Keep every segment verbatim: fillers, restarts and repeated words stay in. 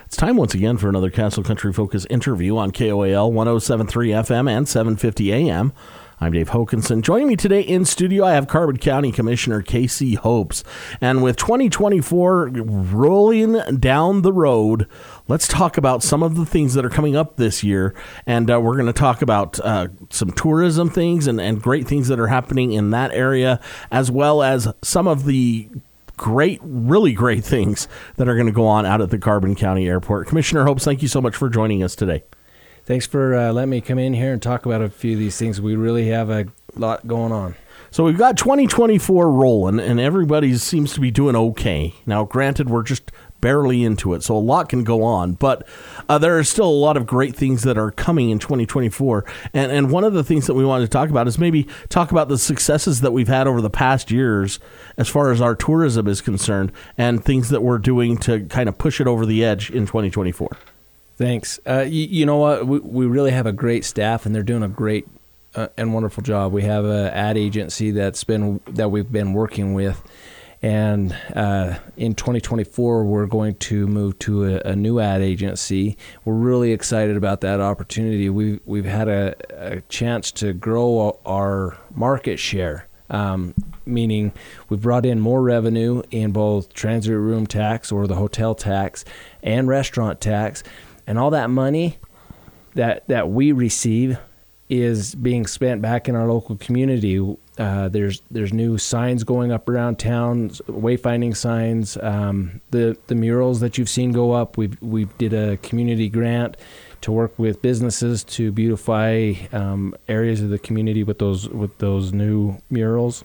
It's time once again for another Castle Country Focus interview on K O A L one oh seven point three F M and seven fifty A M. I'm Dave Hokinson. Joining me today in studio, I have Carbon County Commissioner Casey Hopes. And with twenty twenty-four rolling down the road, let's talk about some of the things that are coming up this year. And uh, we're going to talk about uh, some tourism things and, and great things that are happening in that area, as well as some of the great, really great things that are going to go on out at the Carbon County Airport. Commissioner Hopes, thank you so much for joining us today. Thanks for uh, letting me come in here and talk about a few of these things. We really have a lot going on. So we've got twenty twenty-four rolling, and everybody seems to be doing okay. Now, granted, we're just barely into it, so a lot can go on. But uh, there are still a lot of great things that are coming in twenty twenty-four. And, and one of the things that we wanted to talk about is maybe talk about the successes that we've had over the past years as far as our tourism is concerned and things that we're doing to kind of push it over the edge in twenty twenty-four. Thanks. Uh, you, you know what? We, we really have a great staff, and they're doing a great uh, and wonderful job. We have an ad agency that's been that we've been working with, and uh, in twenty twenty-four, we're going to move to a, a new ad agency. We're really excited about that opportunity. We've we've had a, a chance to grow our market share. Um, meaning we've brought in more revenue in both transit room tax or the hotel tax and restaurant tax. And all that money that that we receive is being spent back in our local community. Uh, there's there's new signs going up around town, wayfinding signs. Um, the the murals that you've seen go up. We we did a community grant to work with businesses to beautify um, areas of the community with those with those new murals.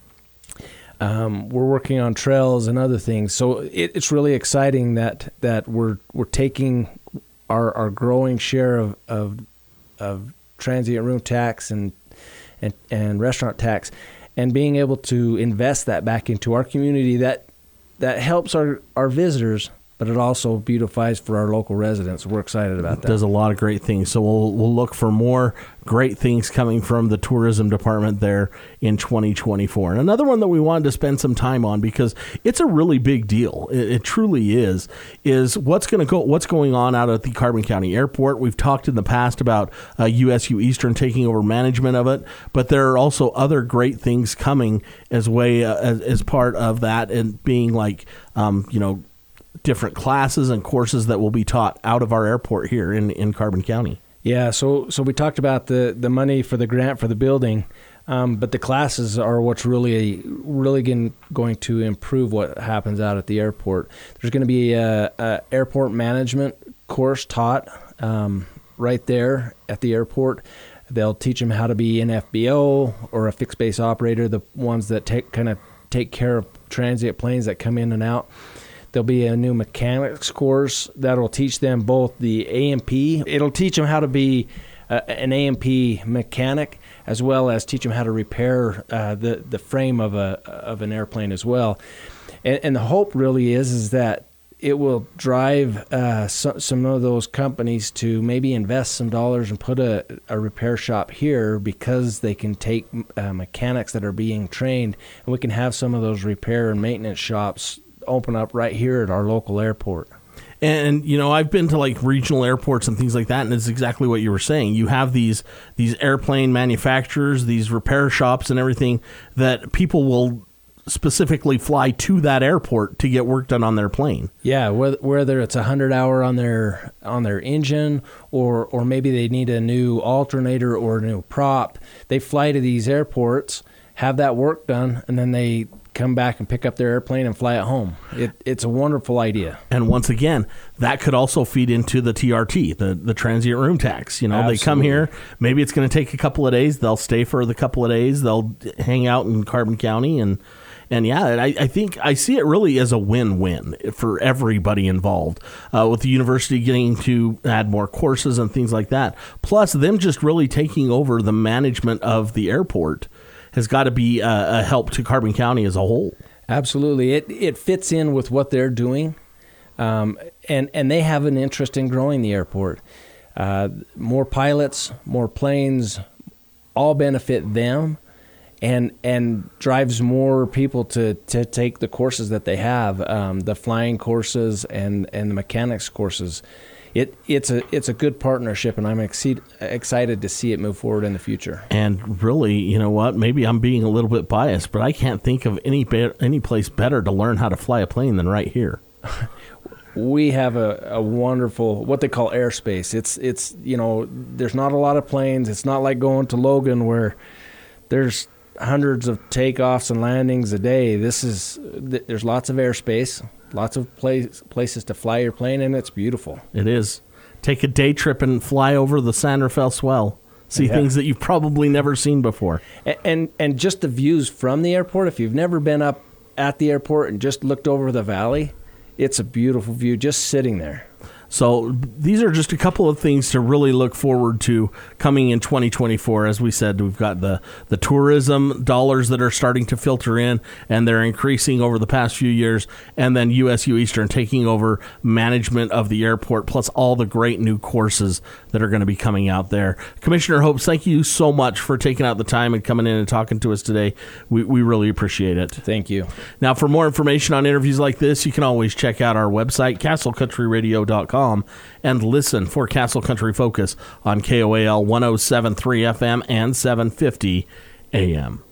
Um, we're working on trails and other things. So it, it's really exciting that that we're we're taking our our growing share of of, of transient room tax and, and and restaurant tax, and being able to invest that back into our community. That that helps our, our visitors, but it also beautifies for our local residents. We're excited about that. It does a lot of great things. So we'll we'll look for more great things coming from the tourism department there in twenty twenty-four. And another one that we wanted to spend some time on, because it's a really big deal. It, it truly is, is what's going to go, what's going on out at the Carbon County Airport. We've talked in the past about uh, U S U Eastern taking over management of it, but there are also other great things coming as way uh, as, as part of that, and being like, um, you know, different classes and courses that will be taught out of our airport here in, in Carbon County. Yeah, so so we talked about the, the money for the grant for the building, um, but the classes are what's really really going, going to improve what happens out at the airport. There's going to be a, a airport management course taught um, right there at the airport. They'll teach them how to be an F B O or a fixed base operator, the ones that take kind of take care of transient planes that come in and out. There'll be a new mechanics course that'll teach them both the A M P. It'll teach them how to be uh, an A M P mechanic, as well as teach them how to repair uh, the the frame of a of an airplane as well. And, and the hope really is is that it will drive uh, so, some of those companies to maybe invest some dollars and put a, a repair shop here, because they can take uh, mechanics that are being trained, and we can have some of those repair and maintenance shops open up right here at our local airport. And, you know, I've been to like regional airports and things like that, and it's exactly what you were saying. You have these these airplane manufacturers, these repair shops and everything, that people will specifically fly to that airport to get work done on their plane. Yeah, whether, whether it's a hundred hour on their on their engine, or or maybe they need a new alternator or a new prop, they fly to these airports, have that work done, and then they come back and pick up their airplane and fly it home. It, it's a wonderful idea. And once again, that could also feed into the T R T, the, the transient room tax. You know, Absolutely. They come here, maybe it's going to take a couple of days. They'll stay for the couple of days. They'll hang out in Carbon County. And, and yeah, I, I think I see it really as a win-win for everybody involved, uh, with the university getting to add more courses and things like that. Plus them just really taking over the management of the airport has got to be a, a help to Carbon County as a whole. Absolutely. It it fits in with what they're doing, um, and, and they have an interest in growing the airport. Uh, more pilots, more planes, all benefit them, and and drives more people to, to take the courses that they have, um, the flying courses and, and the mechanics courses. It it's a it's a good partnership, and I'm exceed, excited to see it move forward in the future. And really, you know what? Maybe I'm being a little bit biased, but I can't think of any be- any place better to learn how to fly a plane than right here. We have a, a wonderful, what they call airspace. It's, it's you know, there's not a lot of planes. It's not like going to Logan where there's hundreds of takeoffs and landings a day. This is, there's lots of airspace, lots of place, places to fly your plane, and it's beautiful. It is. Take a day trip and fly over the San Rafael Swell. See yeah. things that you've probably never seen before. And, and and just the views from the airport. If you've never been up at the airport and just looked over the valley, it's a beautiful view just sitting there. So these are just a couple of things to really look forward to coming in twenty twenty-four. As we said, we've got the, the tourism dollars that are starting to filter in, and they're increasing over the past few years. And then U S U Eastern taking over management of the airport, plus all the great new courses that are going to be coming out there. Commissioner Hopes, thank you so much for taking out the time and coming in and talking to us today. We, we really appreciate it. Thank you. Now, for more information on interviews like this, you can always check out our website, castle country radio dot com. And listen for Castle Country Focus on K O A L one oh seven point three F M and seven fifty A M.